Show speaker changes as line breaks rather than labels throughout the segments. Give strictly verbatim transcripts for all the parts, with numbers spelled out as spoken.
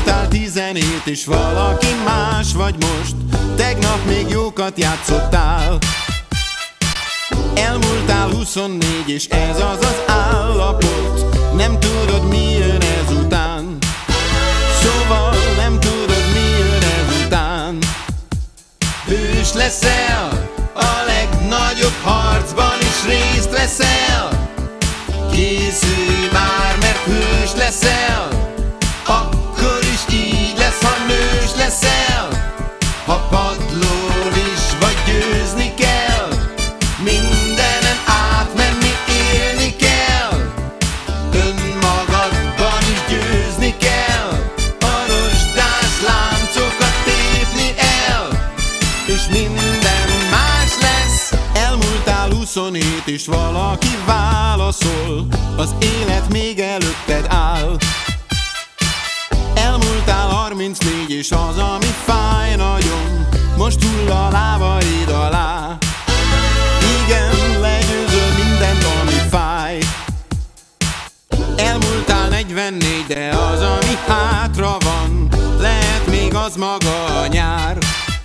Voltál tizenhét és valaki más vagy most, tegnap még jókat játszottál. Elmúltál huszonnégy és ez az az állapot, nem tudod mi jön ezután. Szóval nem tudod mi jön ezután. Hős leszel, a legnagyobb harcban is részt veszel. Készülj már, mert hős leszel, akkor is így lesz, ha nős leszel. Ha padlón is vagy, győzni kell, mindenen átmenni, élni kell. Önmagadban is győzni kell, a rozsdás láncokat tépni el, és minden más lesz. Elmúltál huszonhét és valaki válaszol, az élet még előtted áll. Elmúltál harmincnégy és az, ami fáj nagyon, most hull a lábaid alá. Igen, legyőzöl mindent, ami fáj. Elmúltál negyvennégy, de az, ami hátra van, lehet még az maga a nyár.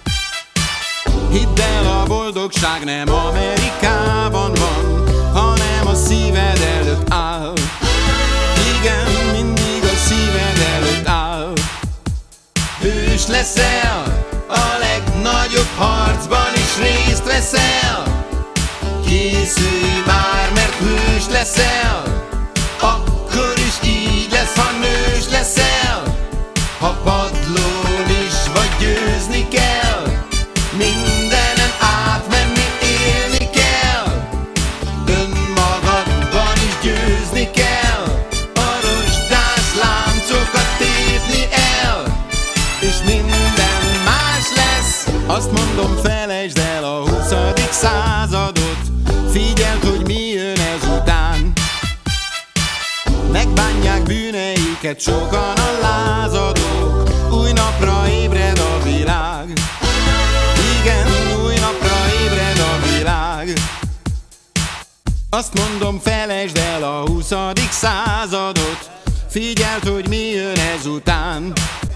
Hidd el, a boldogság nem Amerikában van, hanem a szíved előtt áll. Igen, mindig a szíved előtt áll. Hős leszel, a legnagyobb harcban is részt veszel. Készülj már, mert hős leszel, akkor is így lesz, ha nős leszel. Ha padlón is vagy, győzni kell, mindenen átmenni, élni kell. Önmagadban is győzni kell, a rozsdás láncokat tépni el, és minden más lesz. Azt mondom, felejtsd el a huszadik századot, figyeld, hogy mi jön ezután. Megbánják bűneiket sokan a lázadók, új napra ébred a világ. Igen, új napra ébred a világ. Azt mondom, felejtsd el a huszadik századot, figyeld, hogy mi jön ezután.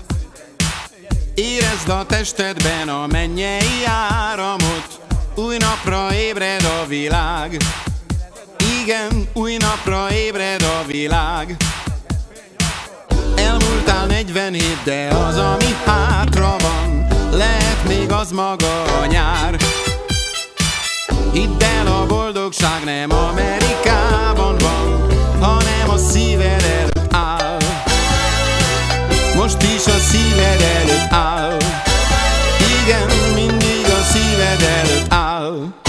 Érezd a testedben a mennyei áramot, új napra ébred a világ. Igen, új napra ébred a világ. Elmúltál negyvenhét, de az, ami hátra van, lehet még az maga a nyár. Hidd el, a boldogság nem Amerikában van, hanem a szíved előtt áll. Most is a szíved előtt áll. Igen, mindig a szíved előtt áll.